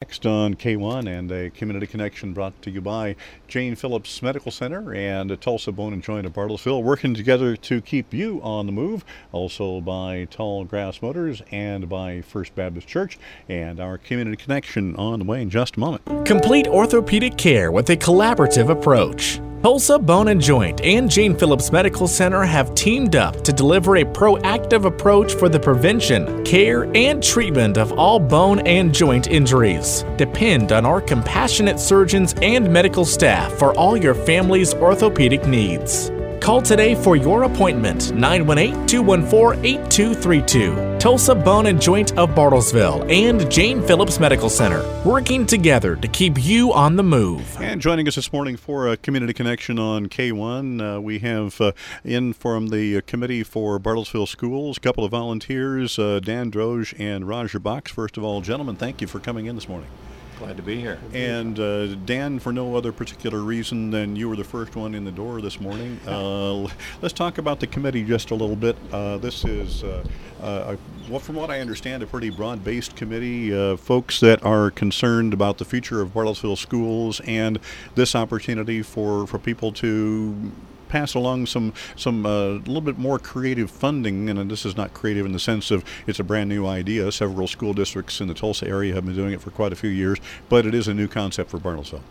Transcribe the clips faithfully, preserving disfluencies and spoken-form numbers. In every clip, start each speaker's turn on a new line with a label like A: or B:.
A: next on K one, and a Community Connection brought to you by Jane Phillips Medical Center and Tulsa Bone and Joint of Bartlesville, working together to keep you on the move. Also by Tall Grass Motors and by First Baptist Church, and our Community Connection on the way in just a moment.
B: Complete orthopedic care with a collaborative approach. Tulsa Bone and Joint and Jane Phillips Medical Center have teamed up to deliver a proactive approach for the prevention, care, and treatment of all bone and joint injuries. Depend on our compassionate surgeons and medical staff for all your family's orthopedic needs. Call today for your appointment, nine one eight, two one four, eight two three two. Tulsa Bone and Joint of Bartlesville and Jane Phillips Medical Center, working together to keep you on the move.
A: And joining us this morning for a Community Connection on K one, uh, we have uh, in from the uh, Committee for Bartlesville Schools, a couple of volunteers, uh, Dan Droge and Roger Box. First of all, gentlemen, thank you for coming in this morning.
C: Glad to be here.
A: And uh, Dan, for no other particular reason than you were the first one in the door this morning, uh, let's talk about the committee just a little bit. Uh, this is, uh, uh, a, well, from what I understand, a pretty broad-based committee, uh, folks that are concerned about the future of Bartlesville schools and this opportunity for, for people to pass along some some a uh, little bit more creative funding, and this is not creative in the sense of it's a brand new idea. Several school districts in the Tulsa area have been doing it for quite a few years, but it is a new concept for Bartlesville.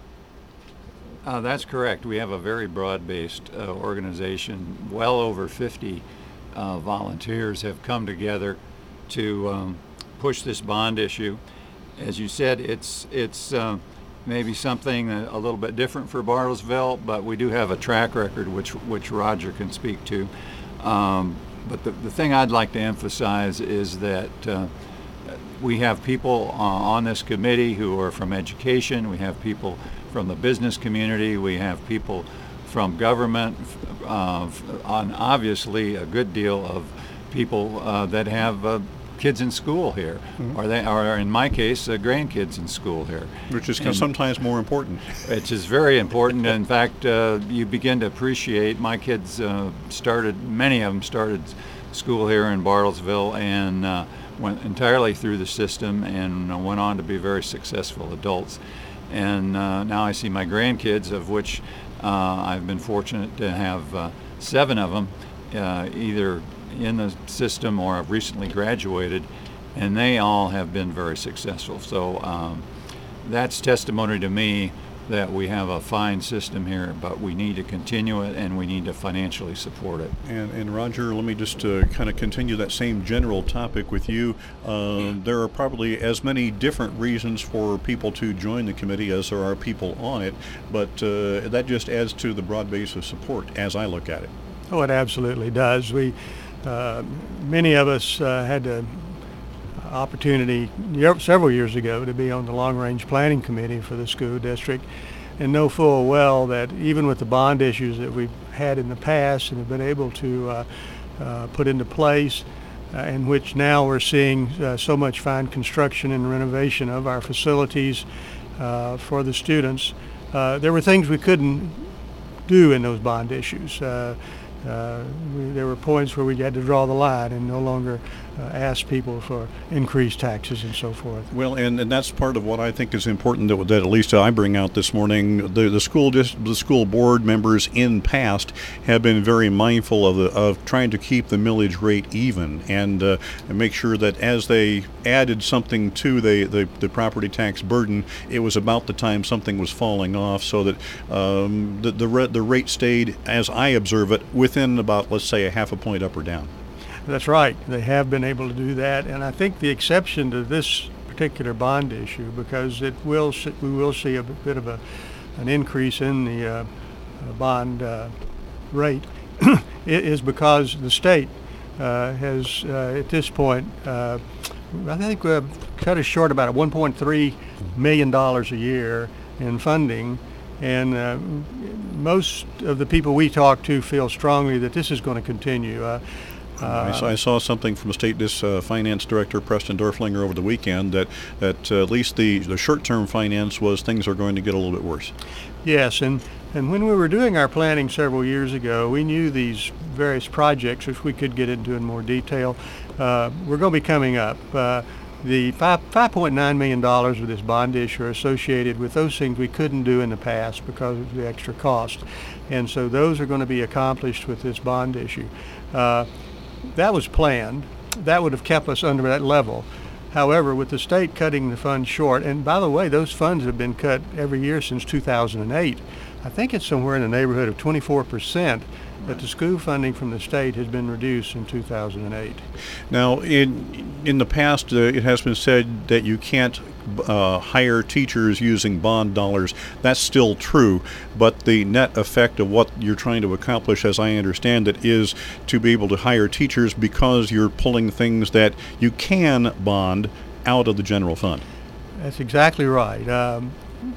C: Uh, that's correct. We have a very broad-based uh, organization. Well over fifty uh, volunteers have come together to um, push this bond issue. As you said, it's it's uh, maybe something a little bit different for Bartlesville, but we do have a track record which which Roger can speak to. Um, but the, the thing I'd like to emphasize is that uh, we have people uh, on this committee who are from education, we have people from the business community, we have people from government, uh, on obviously a good deal of people uh, that have uh, kids in school here, mm-hmm. or they are, in my case, uh, grandkids in school here.
A: Which is and sometimes more important.
C: Which is very important. In fact, uh, you begin to appreciate, my kids uh, started, many of them started school here in Bartlesville and uh, went entirely through the system and uh, went on to be very successful adults. And uh, now I see my grandkids, of which uh, I've been fortunate to have uh, seven of them, uh, either in the system or have recently graduated, and they all have been very successful. So um, that's testimony to me that we have a fine system here, but we need to continue it and we need to financially support it.
A: And, and Roger, let me just uh, kind of continue that same general topic with you. Uh, there are probably as many different reasons for people to join the committee as there are people on it, but uh, that just adds to the broad base of support as I look at it.
D: Oh, it absolutely does. We Uh, many of us uh, had the opportunity several years ago to be on the long-range planning committee for the school district and know full well that even with the bond issues that we've had in the past and have been able to uh, uh, put into place, uh, in which now we're seeing uh, so much fine construction and renovation of our facilities uh, for the students, uh, there were things we couldn't do in those bond issues. Uh, Uh, we, there were points where we had to draw the line and no longer uh, ask people for increased taxes and so forth.
A: Well, and, and that's part of what I think is important that, that at least I bring out this morning. The the school dis- the school board members in past have been very mindful of the, of trying to keep the millage rate even and, uh, and make sure that as they added something to the, the, the property tax burden, it was about the time something was falling off, so that um, the the, re- the rate stayed, as I observe it, within about, let's say, a half a point up or down.
D: That's right. They have been able to do that, and I think the exception to this particular bond issue, because it will we will see a bit of a an increase in the uh, bond uh, rate, is because the state uh, has uh, at this point uh, I think we've cut us short about one point three million dollars a year in funding. And uh, most of the people we talk to feel strongly that this is going to continue. Uh,
A: uh, I, saw, I saw something from State Dis, uh, Finance Director Preston Dorflinger over the weekend that, that uh, at least the, the short-term finance was things are going to get a little bit worse.
D: Yes, and, and when we were doing our planning several years ago, we knew these various projects, which we could get into in more detail, uh, were going to be coming up. Uh, The five, $5.9 million of this bond issue are associated with those things we couldn't do in the past because of the extra cost. And so those are going to be accomplished with this bond issue. Uh, that was planned. That would have kept us under that level. However, with the state cutting the funds short, and by the way, those funds have been cut every year since two thousand eight. I think it's somewhere in the neighborhood of twenty-four percent that the school funding from the state has been reduced in two thousand eight.
A: Now, in in the past, uh, it has been said that you can't uh, hire teachers using bond dollars. That's still true, but the net effect of what you're trying to accomplish, as I understand it, is to be able to hire teachers because you're pulling things that you can bond out of the general fund.
D: That's exactly right. Um,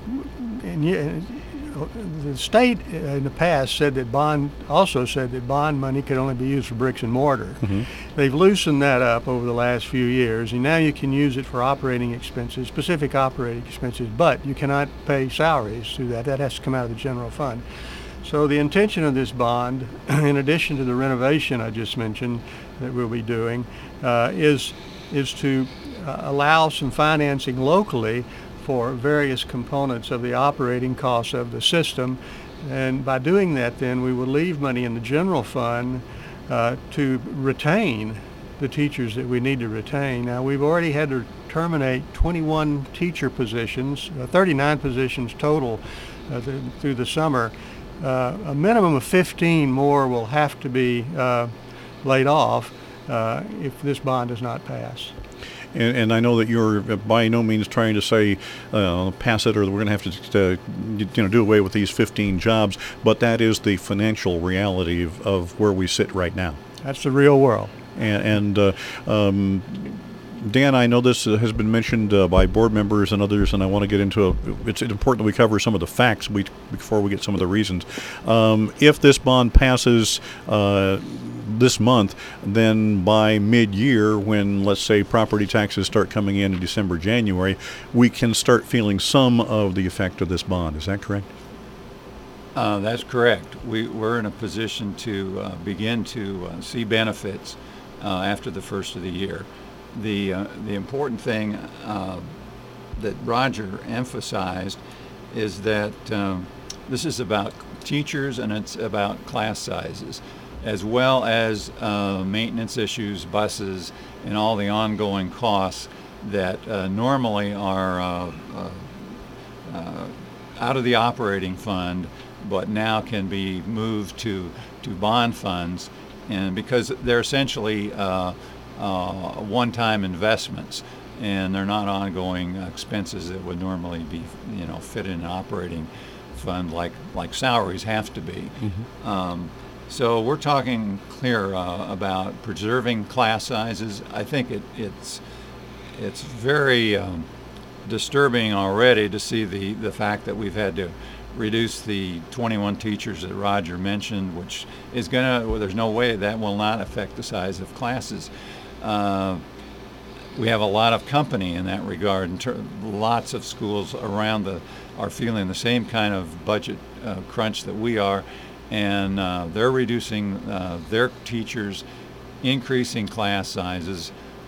D: and you, the state in the past said that bond, also said that bond money could only be used for bricks and mortar. Mm-hmm. They've loosened that up over the last few years, and now you can use it for operating expenses, specific operating expenses, but you cannot pay salaries through that. That has to come out of the general fund. So the intention of this bond, in addition to the renovation I just mentioned that we'll be doing, uh, is, is to uh, allow some financing locally for various components of the operating costs of the system. And by doing that, then we will leave money in the general fund uh, to retain the teachers that we need to retain. Now, we've already had to terminate twenty-one teacher positions, uh, thirty-nine positions total uh, th- through the summer. Uh, a minimum of fifteen more will have to be uh, laid off uh, if this bond does not pass.
A: And, and I know that you're by no means trying to say uh, pass it or we're going to have to uh, you know do away with these fifteen jobs, but that is the financial reality of, of where we sit right now.
D: That's the real world.
A: And, and uh, um, Dan, I know this has been mentioned uh, by board members and others, and I want to get into a, it's important that we cover some of the facts we, before we get some of the reasons. Um, if this bond passes uh, this month, then by mid-year, when, let's say, property taxes start coming in in December, January, we can start feeling some of the effect of this bond. Is that correct?
C: Uh, that's correct. We, we're in a position to uh, begin to uh, see benefits uh, after the first of the year. The uh, the important thing uh, that Roger emphasized is that um, this is about teachers and it's about class sizes, as well as uh, maintenance issues, buses, and all the ongoing costs that uh, normally are uh, uh, uh, out of the operating fund, but now can be moved to, to bond funds, and because they're essentially uh, uh, one-time investments, and they're not ongoing expenses that would normally be, you know, fit in an operating fund like like salaries have to be. Mm-hmm. Um, so we're talking clear uh, about preserving class sizes. I think it, it's it's very um, disturbing already to see the, the fact that we've had to reduce the twenty-one teachers that Roger mentioned, which is going to, well, there's no way that will not affect the size of classes. Uh, we have a lot of company in that regard. In ter- lots of schools around the are feeling the same kind of budget uh, crunch that we are, and uh, they're reducing uh, their teachers, increasing class sizes.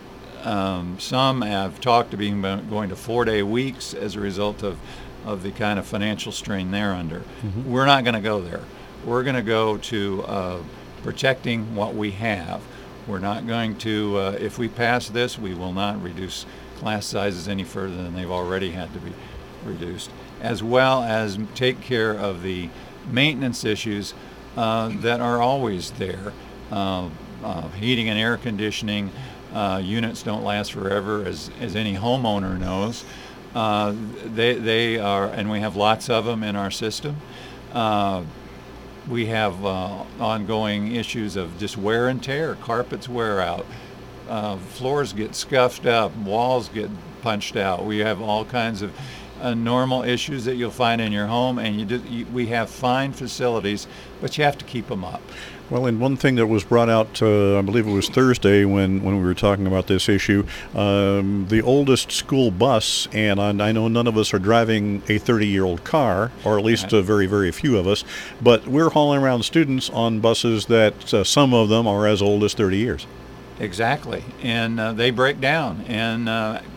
C: Um, some have talked to being going to four-day weeks as a result of, of the kind of financial strain they're under. Mm-hmm. We're not going to go there. We're going to go to uh, protecting what we have. We're not going to, uh, if we pass this, we will not reduce class sizes any further than they've already had to be reduced, as well as take care of the maintenance issues uh, that are always there. Uh, uh, heating and air conditioning uh, units don't last forever, as, as any homeowner knows. Uh, they, they are, and we have lots of them in our system. Uh, we have uh, ongoing issues of just wear and tear. Carpets wear out. Uh, floors get scuffed up. Walls get punched out. We have all kinds of uh, normal issues that you'll find in your home, and you, do, you we have fine facilities, but you have to keep them up.
A: Well, and one thing that was brought out, uh, I believe it was Thursday when, when we were talking about this issue, um, the oldest school bus, and I, I know none of us are driving a thirty-year-old car, or at least uh, very, very few of us, but we're hauling around students on buses that uh, some of them are as old as thirty years.
C: Exactly, and uh, they break down, and uh,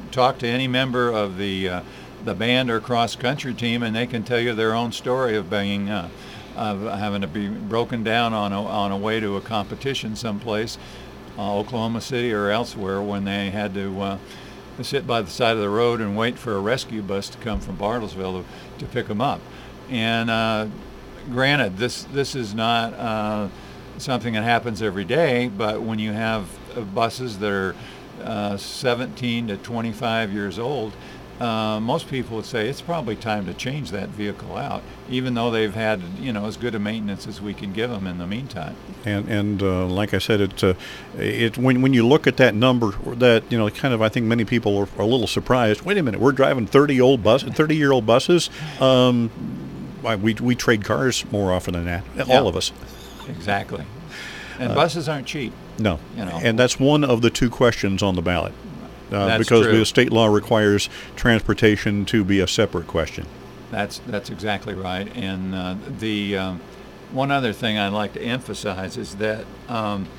C: talk to any member of the uh, the band or cross country team, and they can tell you their own story of being uh, of having to be broken down on a, on a way to a competition someplace, uh, Oklahoma City or elsewhere, when they had to uh, sit by the side of the road and wait for a rescue bus to come from Bartlesville to, to pick them up. And uh, granted, this this is not uh, something that happens every day, but when you have uh, buses that are uh, seventeen to twenty-five years old, uh, most people would say it's probably time to change that vehicle out, even though they've had, you know, as good a maintenance as we can give them in the meantime.
A: And and uh, like I said, it uh, it when when you look at that number, that, you know, kind of, I think many people are, are a little surprised. Wait a minute, we're driving thirty old bus, thirty year old buses. Um, we we trade cars more often than that.
C: Yeah.
A: All of us.
C: Exactly. And
A: Uh,
C: buses aren't cheap.
A: No,
C: You know.
A: and that's one of the two questions on the ballot, uh,
C: That's
A: because
C: true.
A: the state law requires transportation to be a separate question.
C: That's that's exactly right. And uh, the um, one other thing I'd like to emphasize is that um,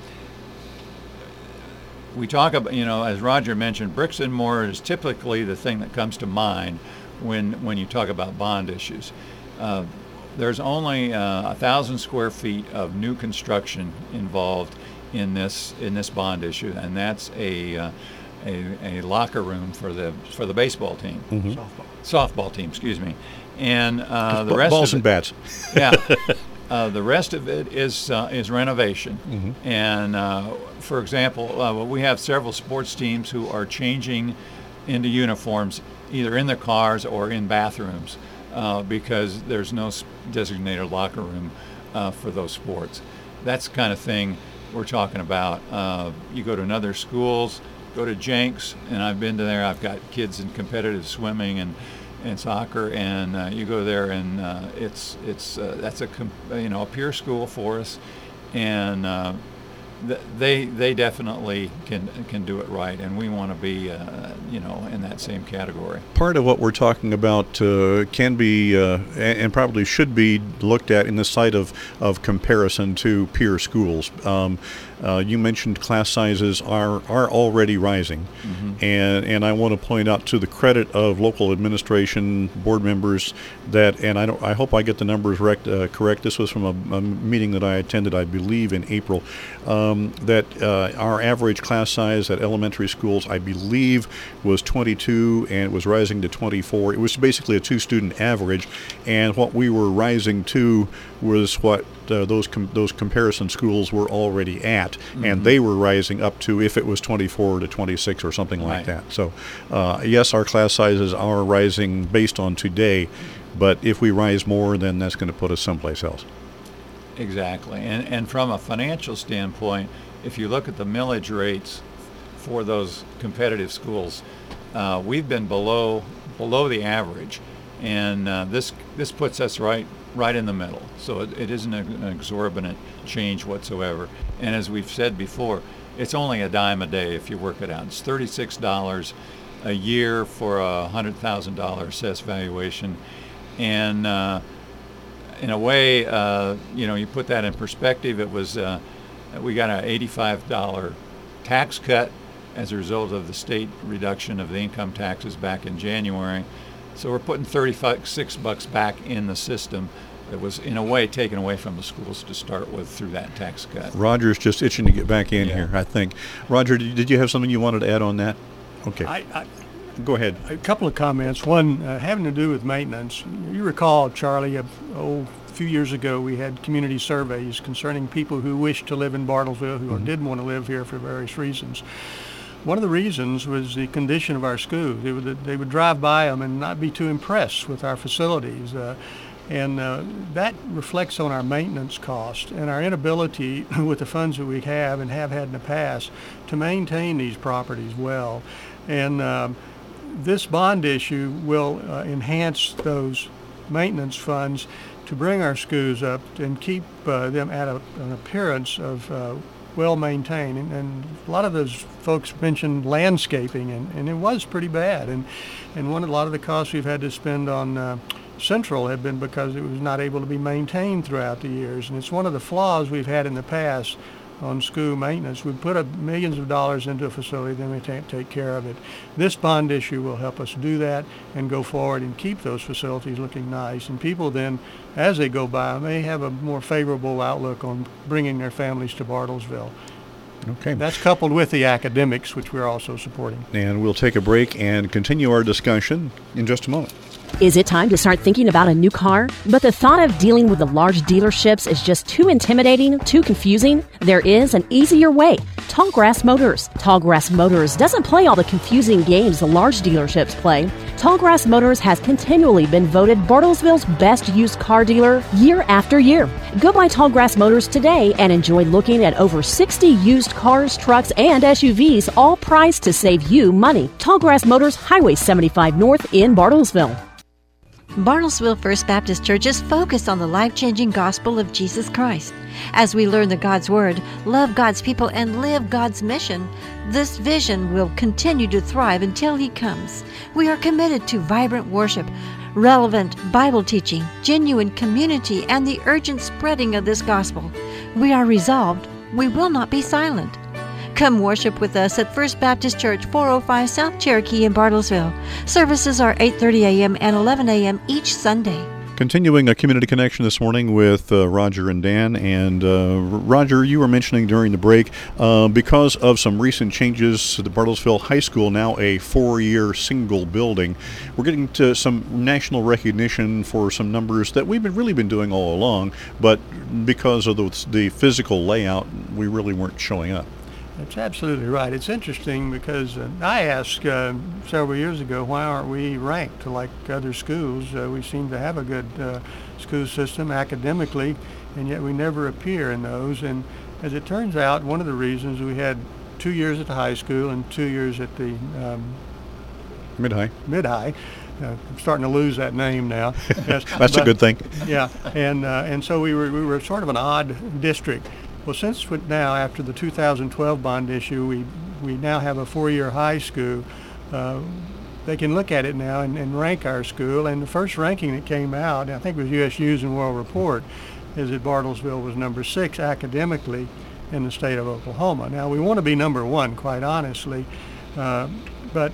C: we talk about, you know, as Roger mentioned, bricks and mortar is typically the thing that comes to mind when when you talk about bond issues. Uh, there's only uh, a thousand square feet of new construction involved in this in this bond issue, and that's a uh, a, a locker room for the for the baseball team,
A: Mhm.
D: Softball.
C: softball team, excuse me, and uh, the
A: B-
C: rest
A: balls
C: of
A: and
C: it,
A: bats.
C: yeah, uh, the rest of it is uh, is renovation,
A: Mhm.
C: and uh, for example, uh, well, we have several sports teams who are changing into uniforms either in their cars or in bathrooms uh, because there's no s- designated locker room uh, for those sports. That's the kind of thing we're talking about. Uh, you go to another schools, go to Jenks, and I've been to there. I've got kids in competitive swimming and, and soccer, and uh, you go there, and uh, it's it's uh, that's a com- you know a peer school for us, and uh, th- they they definitely can can do it right, and we want to be uh, you know in that same category.
A: Part of what we're talking about uh, can be uh, and, and probably should be looked at in the sight of, of comparison to peer schools. Um, uh, you mentioned class sizes are, are already rising,
C: Mm-hmm.
A: and and I want to point out, to the credit of local administration, board members, that, and I don't I hope I get the numbers rect, uh, correct. This was from a, a meeting that I attended, I believe, in April. Um, that uh, our average class size at elementary schools, I believe, was twenty-two, and it was rising to twenty-four. It was basically a two-student average, and what we were rising to was what uh, those com- those comparison schools were already at, and they were rising up to, if it was twenty-four to twenty-six or something like
C: Right.
A: that. So, uh, yes, our class sizes are rising based on today, but if we rise more, then that's going to put us someplace else.
C: Exactly. And and from a financial standpoint, if you look at the millage rates for those competitive schools, uh, we've been below below the average, and uh, this this puts us right right in the middle. So it, it isn't a, an exorbitant change whatsoever. And as we've said before, it's only a dime a day if you work it out. It's thirty-six dollars a year for a one hundred thousand dollars assessed valuation, and uh, in a way, uh, you know, you put that in perspective, it was, uh, we got an eighty-five dollars tax cut as a result of the state reduction of the income taxes back in January. So we're putting thirty-six bucks back in the system that was, in a way, taken away from the schools to start with through that tax cut.
A: Roger's just itching to get back in
C: Yeah.
A: here, I think. Roger, did did you have something you wanted to add on that? Okay,
D: I, I,
A: go ahead.
D: a couple of comments. One uh, having to do with maintenance. You recall, Charlie, a oh, few years ago we had community surveys concerning people who wished to live in Bartlesville who or didn't want to live here for various reasons. One of the reasons was the condition of our schools. They would, they would drive by them and not be too impressed with our facilities. Uh, and uh, that reflects on our maintenance cost and our inability with the funds that we have and have had in the past to maintain these properties well. And um, this bond issue will uh, enhance those maintenance funds to bring our schools up and keep uh, them at a, an appearance of uh, well maintained. And, and a lot of those folks mentioned landscaping, and, and it was pretty bad. And and one a lot of the costs we've had to spend on uh, Central have been because it was not able to be maintained throughout the years. And it's one of the flaws we've had in the past on school maintenance. We put a millions of dollars into a facility, then we can't take care of it. This bond issue will help us do that and go forward and keep those facilities looking nice. And people then, as they go by, may have a more favorable outlook on bringing their families to Bartlesville.
A: Okay.
D: That's coupled with the academics, which we're also supporting.
A: And we'll take a break and continue our discussion in just a moment.
E: Is it time to start thinking about a new car? But the thought of dealing with the large dealerships is just too intimidating, too confusing? There is an easier way. Tallgrass Motors. Tallgrass Motors doesn't play all the confusing games the large dealerships play. Tallgrass Motors has continually been voted Bartlesville's best used car dealer year after year. Go by Tallgrass Motors today and enjoy looking at over sixty used cars, trucks, and S U Vs, all priced to save you money. Tallgrass Motors, Highway seventy-five North in Bartlesville.
F: Bartlesville First Baptist Church is focused on the life-changing gospel of Jesus Christ. As we learn the God's Word, love God's people, and live God's mission, this vision will continue to thrive until He comes. We are committed to vibrant worship, relevant Bible teaching, genuine community, and the urgent spreading of this gospel. We are resolved. We will not be silent. Come worship with us at First Baptist Church, four oh five South Cherokee in Bartlesville. Services are eight thirty a.m. and eleven a.m. each Sunday.
A: Continuing a community connection this morning with uh, Roger and Dan. And uh, Roger, you were mentioning during the break, uh, because of some recent changes to the Bartlesville High School, now a four-year single building, we're getting to some national recognition for some numbers that we've been really been doing all along, but because of the, the physical layout, we really weren't showing up.
D: That's absolutely right. It's interesting because uh, I asked uh, several years ago, why aren't we ranked like other schools? Uh, we seem to have a good uh, school system academically, and yet we never appear in those. And as it turns out, one of the reasons we had two years at the high school and two years at the um,
A: mid-high.
D: Mid-high. Uh, I'm starting to lose that name now. Yes,
A: That's
D: but,
A: a good thing.
D: Yeah, and uh, and so we were we were sort of an odd district. Well, since now, after the two thousand twelve bond issue, we we now have a four-year high school. Uh, they can look at it now and, and rank our school. And the first ranking that came out, I think it was U S News and World Report, is that Bartlesville was number six academically in the state of Oklahoma. Now, we want to be number one, quite honestly, uh, but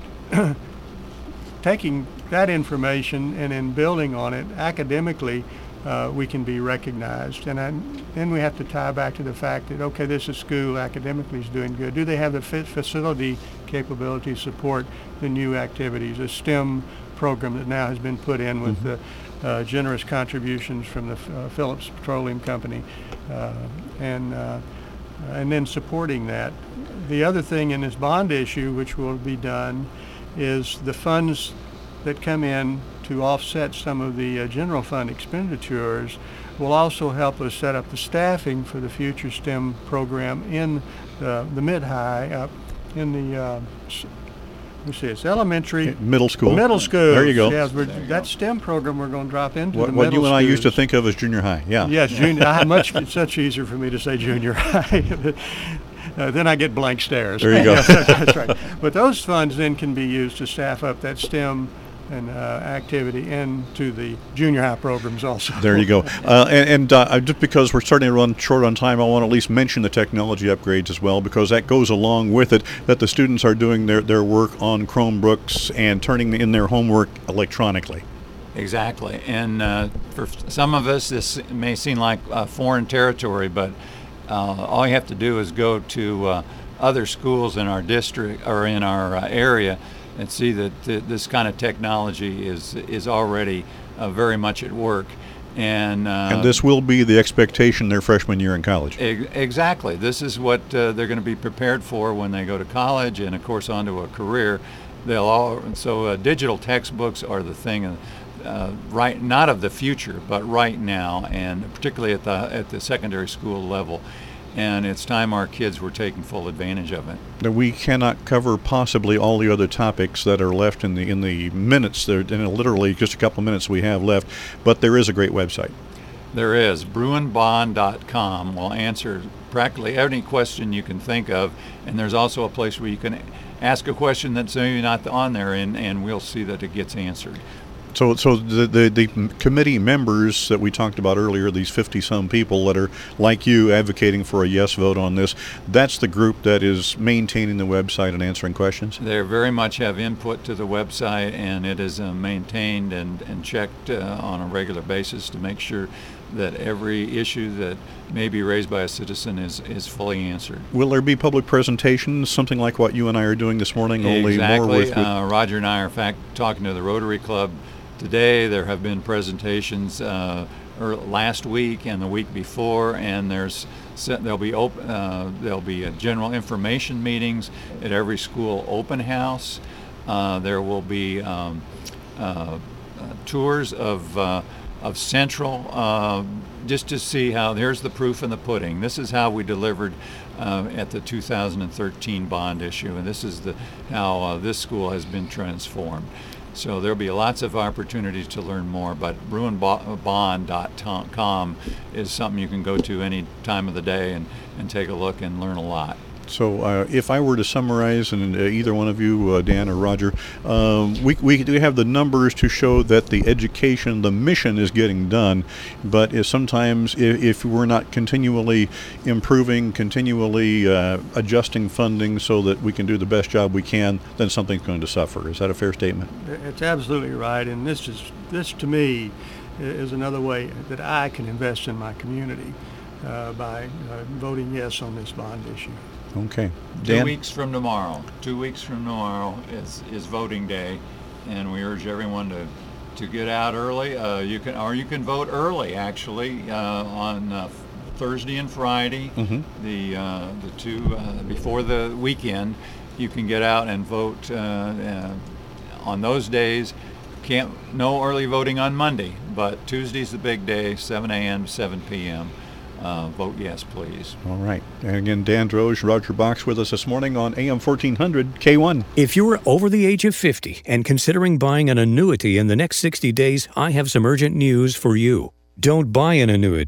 D: taking that information and then building on it academically, Uh, we can be recognized. And I, then we have to tie back to the fact that, okay, this is school academically is doing good. Do they have the fa- facility capability to support the new activities? A STEM program that now has been put in with mm-hmm. the uh, generous contributions from the uh, Phillips Petroleum Company, uh, and uh, and then supporting that. The other thing in this bond issue, which will be done, is the funds that come in to offset some of the uh, general fund expenditures will also help us set up the staffing for the future STEM program in the, the mid-high, uh, in the, uh, let's see, it's elementary.
A: Middle school.
D: Middle school.
A: There you go.
D: Yes, we're, that STEM program we're going to drop into
A: what,
D: the
A: what
D: middle
A: you and I
D: schools.
A: used to think of as junior high, yeah.
D: Yes, junior. I much, it's much easier for me to say junior high. Uh, then I get blank stares.
A: There you go.
D: That's right. But those funds then can be used to staff up that STEM and uh, activity into the junior high programs also.
A: There you go. Uh, and and uh, just because we're starting to run short on time, I want to at least mention the technology upgrades as well, because that goes along with it, that the students are doing their, their work on Chromebooks and turning in their homework electronically.
C: Exactly. And uh, for some of us, this may seem like uh, foreign territory, but uh, all you have to do is go to uh, other schools in our district or in our uh, area and see that th- this kind of technology is is already uh, very much at work. And, uh,
A: and this will be the expectation their freshman year in college.
C: E- exactly. This is what uh, they're going to be prepared for when they go to college and, of course, onto a career. They'll all So uh, digital textbooks are the thing, uh, right, not of the future, but right now, and particularly at the at the secondary school level. And it's time our kids were taking full advantage of it.
A: We cannot cover possibly all the other topics that are left in the in the minutes. There, in literally just a couple of minutes we have left, but there is a great website.
C: There is. Bruin Bond dot com will answer practically any question you can think of, and there's also a place where you can ask a question that's maybe not on there, and, and we'll see that it gets answered.
A: So, so the, the the committee members that we talked about earlier, these fifty-some people that are like you advocating for a yes vote on this, that's the group that is maintaining the website and answering questions?
C: They very much have input to the website, and it is uh, maintained and, and checked uh, on a regular basis to make sure that every issue that may be raised by a citizen is, is fully answered.
A: Will there be public presentations, something like what you and I are doing this morning, only
C: exactly.
A: more with... with
C: uh, Roger and I are, in fact, talking to the Rotary Club today. There have been presentations uh, er, last week and the week before, and there's there'll be open, uh, there'll be uh, general information meetings at every school open house. Uh, there will be um, uh, uh, tours of uh, of Central, uh, just to see how, here's the proof in the pudding. This is how we delivered uh, at the two thousand thirteen bond issue, and this is the how uh, this school has been transformed. So there'll be lots of opportunities to learn more, but bruin bond dot com is something you can go to any time of the day and, and take a look and learn a lot.
A: So uh, if I were to summarize, and uh, either one of you, uh, Dan or Roger, um, we, we we have the numbers to show that the education, the mission is getting done, but if sometimes if, if we're not continually improving, continually uh, adjusting funding so that we can do the best job we can, then something's going to suffer. Is that a fair statement?
D: It's absolutely right, and this is this to me is another way that I can invest in my community uh, by uh, voting yes on this bond issue.
A: Okay.
C: Two
A: Dan?
C: weeks from tomorrow. Two weeks from tomorrow is, is voting day, and we urge everyone to, to get out early. Uh, you can, or you can vote early actually uh, on uh, Thursday and Friday.
A: Mm-hmm.
C: The uh, the two uh, before the weekend, you can get out and vote uh, uh, on those days. Can't no early voting on Monday, but Tuesday's the big day, seven a.m. to seven p.m. Uh, vote yes, please.
A: All right. And again, Dan Droge, Roger Box with us this morning on A M fourteen hundred K one.
G: If you're over the age of fifty and considering buying an annuity in the next sixty days, I have some urgent news for you. Don't buy an annuity